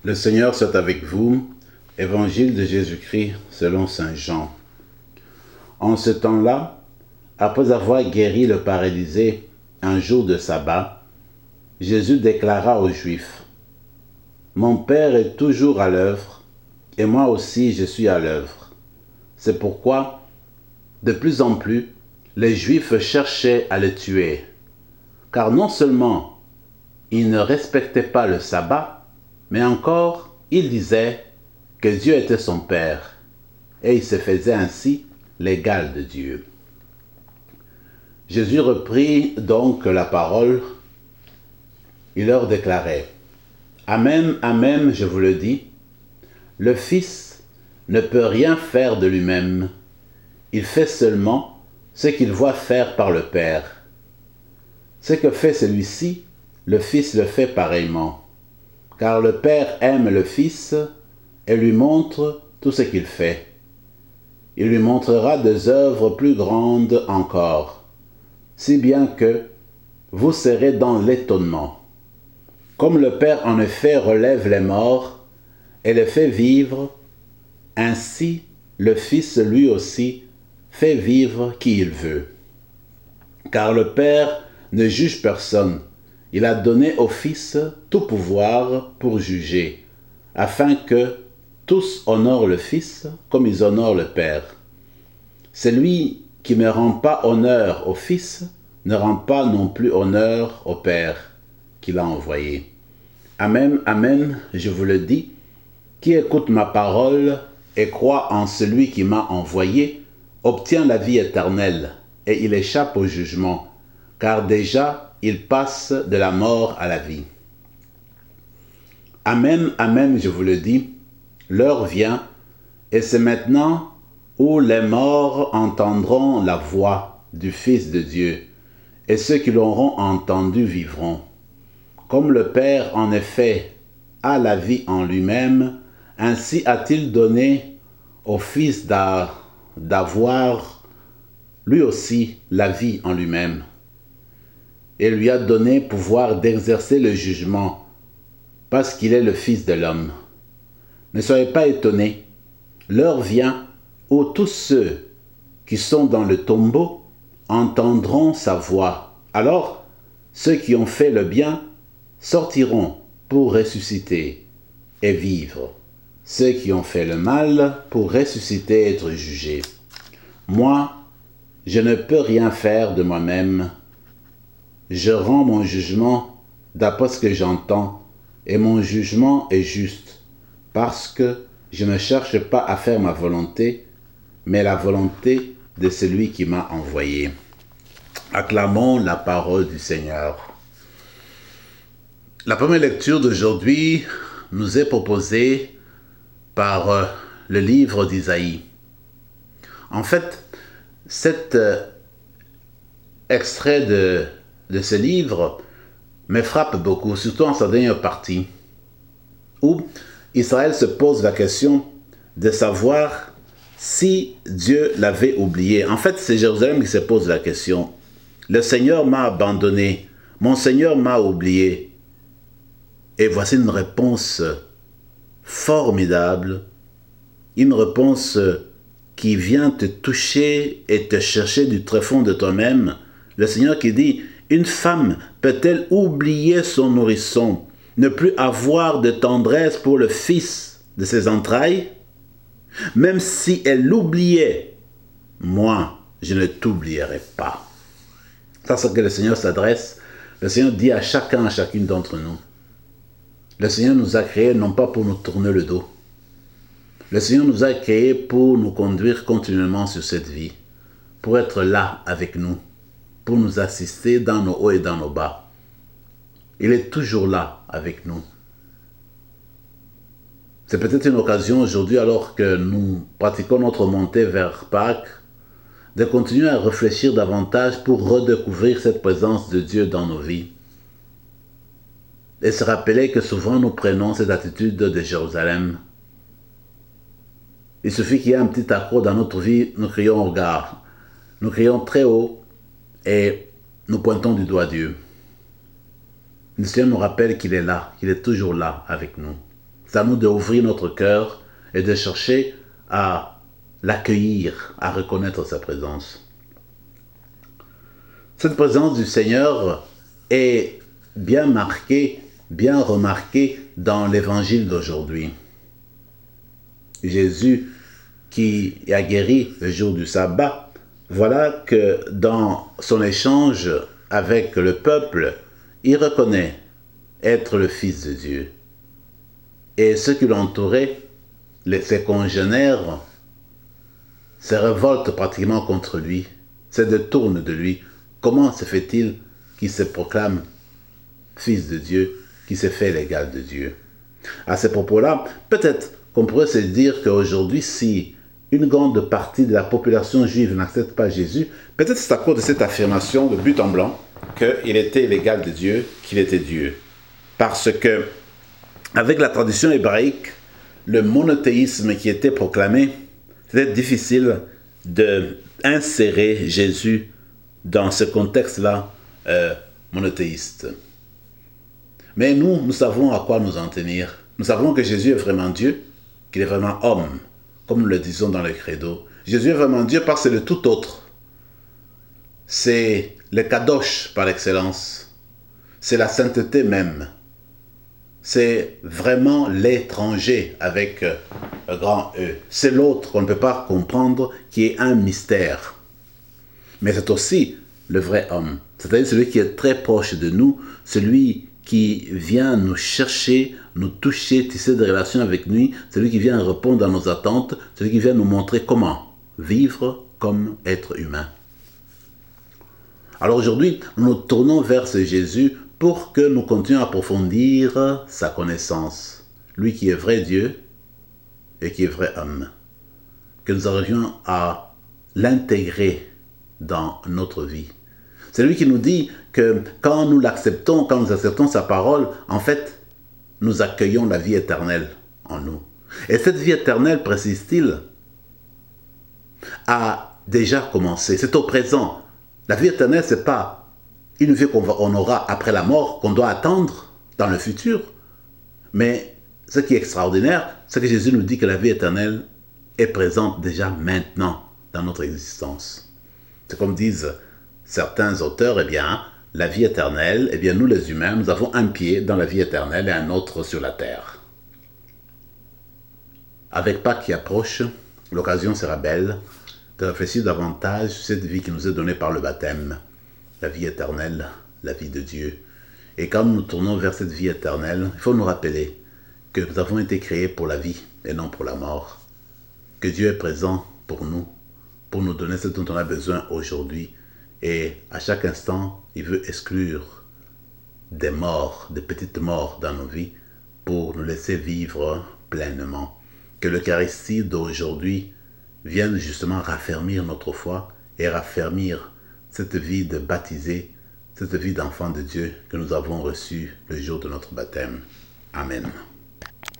Le Seigneur soit avec vous. Évangile de Jésus-Christ selon saint Jean. En ce temps-là, après avoir guéri le paralysé un jour de sabbat, Jésus déclara aux Juifs: « Mon Père est toujours à l'œuvre, et moi aussi je suis à l'œuvre. » C'est pourquoi, de plus en plus, les Juifs cherchaient à le tuer, car non seulement ils ne respectaient pas le sabbat, mais encore ils disaient que Dieu était son Père, et il se faisait ainsi l'égal de Dieu. Jésus reprit donc la parole. Il leur déclarait: « Amen, amen, je vous le dis, le Fils ne peut rien faire de lui-même. Il fait seulement ce qu'il voit faire par le Père. Ce que fait celui-ci, le Fils le fait pareillement, car le Père aime le Fils et lui montre tout ce qu'il fait. Il lui montrera des œuvres plus grandes encore, si bien que vous serez dans l'étonnement. Comme le Père en effet relève les morts et les fait vivre, ainsi le Fils lui aussi fait vivre qui il veut. Car le Père ne juge personne, il a donné au Fils tout pouvoir pour juger, afin que tous honorent le Fils comme ils honorent le Père. Celui qui ne rend pas honneur au Fils ne rend pas non plus honneur au Père qui l'a envoyé. Amen, amen, je vous le dis, qui écoute ma parole et croit en celui qui m'a envoyé, obtient la vie éternelle, et il échappe au jugement, car déjà il passe de la mort à la vie. Amen, amen, je vous le dis, l'heure vient, et c'est maintenant où les morts entendront la voix du Fils de Dieu, et ceux qui l'auront entendu vivront. Comme le Père, en effet, a la vie en lui-même, ainsi a-t-il donné au Fils d'avoir lui aussi la vie en lui-même, et lui a donné pouvoir d'exercer le jugement, parce qu'il est le Fils de l'homme. Ne soyez pas étonnés, l'heure vient où tous ceux qui sont dans le tombeau entendront sa voix. Alors, ceux qui ont fait le bien sortiront pour ressusciter et vivre. Ceux qui ont fait le mal pour ressusciter et être jugés. Moi, je ne peux rien faire de moi-même. Je rends mon jugement d'après ce que j'entends, et mon jugement est juste, parce que je ne cherche pas à faire ma volonté, mais la volonté de celui qui m'a envoyé. » Acclamons la parole du Seigneur. La première lecture d'aujourd'hui nous est proposée par le livre d'Isaïe. En fait, cet extrait de ce livre me frappe beaucoup, surtout en sa dernière partie, où Israël se pose la question de savoir si Dieu l'avait oublié. En fait, c'est Jérusalem qui se pose la question. Le Seigneur m'a abandonné, mon Seigneur m'a oublié. Et voici une réponse formidable, une réponse qui vient te toucher et te chercher du tréfonds de toi-même. Le Seigneur qui dit: « Une femme peut-elle oublier son nourrisson, ne plus avoir de tendresse pour le fils de ses entrailles? Même si elle l'oubliait, moi, je ne t'oublierai pas. » C'est ce que le Seigneur s'adresse. Le Seigneur dit à chacun, à chacune d'entre nous. Le Seigneur nous a créés non pas pour nous tourner le dos. Le Seigneur nous a créés pour nous conduire continuellement sur cette vie, pour être là avec nous, pour nous assister dans nos hauts et dans nos bas. Il est toujours là avec nous. C'est peut-être une occasion aujourd'hui, alors que nous pratiquons notre montée vers Pâques, de continuer à réfléchir davantage pour redécouvrir cette présence de Dieu dans nos vies. Et se rappeler que souvent nous prenons cette attitude de Jérusalem. Il suffit qu'il y ait un petit accroc dans notre vie, nous crions au regard. Nous crions très haut et nous pointons du doigt Dieu. Le Seigneur nous rappelle qu'il est là, qu'il est toujours là avec nous. C'est à nous d'ouvrir notre cœur et de chercher à l'accueillir, à reconnaître sa présence. Cette présence du Seigneur est bien marquée, bien remarquée dans l'évangile d'aujourd'hui. Jésus qui a guéri le jour du sabbat, voilà que dans son échange avec le peuple, il reconnaît être le Fils de Dieu. Et ceux qui l'entouraient, ses congénères, se révoltent pratiquement contre lui, se détournent de lui. Comment se fait-il qu'il se proclame Fils de Dieu, qui se fait l'égal de Dieu? À ce propos-là, peut-être qu'on pourrait se dire qu'aujourd'hui, si une grande partie de la population juive n'accepte pas Jésus, peut-être c'est à cause de cette affirmation de but en blanc qu'il était l'égal de Dieu, qu'il était Dieu. Parce que, avec la tradition hébraïque, le monothéisme qui était proclamé, c'était difficile d'insérer Jésus dans ce contexte-là monothéiste. Mais nous savons à quoi nous en tenir. Nous savons que Jésus est vraiment Dieu, qu'il est vraiment homme, comme nous le disons dans le credo. Jésus est vraiment Dieu parce que c'est le tout autre. C'est le kadosh par excellence. C'est la sainteté même. C'est vraiment l'étranger avec un grand E. C'est l'autre qu'on ne peut pas comprendre, qui est un mystère. Mais c'est aussi le vrai homme. C'est-à-dire celui qui est très proche de nous, celui qui vient nous chercher, nous toucher, tisser des relations avec nous, celui qui vient répondre à nos attentes, celui qui vient nous montrer comment vivre comme être humain. Alors aujourd'hui, nous nous tournons vers ce Jésus pour que nous continuions à approfondir sa connaissance. Lui qui est vrai Dieu et qui est vrai homme. Que nous arrivions à l'intégrer dans notre vie. C'est lui qui nous dit que quand nous l'acceptons, quand nous acceptons sa parole, en fait, nous accueillons la vie éternelle en nous. Et cette vie éternelle, précise-t-il, a déjà commencé. C'est au présent. La vie éternelle, ce n'est pas une vie qu'on aura après la mort, qu'on doit attendre dans le futur. Mais ce qui est extraordinaire, c'est que Jésus nous dit que la vie éternelle est présente déjà maintenant dans notre existence. C'est comme disent certains auteurs, eh bien, la vie éternelle, eh bien, nous les humains, nous avons un pied dans la vie éternelle et un autre sur la terre. Avec Pâques qui approche, l'occasion sera belle de réfléchir davantage sur cette vie qui nous est donnée par le baptême, la vie éternelle, la vie de Dieu. Et quand nous nous tournons vers cette vie éternelle, il faut nous rappeler que nous avons été créés pour la vie et non pour la mort. Que Dieu est présent pour nous donner ce dont on a besoin aujourd'hui. Et à chaque instant, il veut exclure des morts, des petites morts dans nos vies pour nous laisser vivre pleinement. Que l'Eucharistie d'aujourd'hui vienne justement raffermir notre foi et raffermir cette vie de baptisé, cette vie d'enfant de Dieu que nous avons reçue le jour de notre baptême. Amen.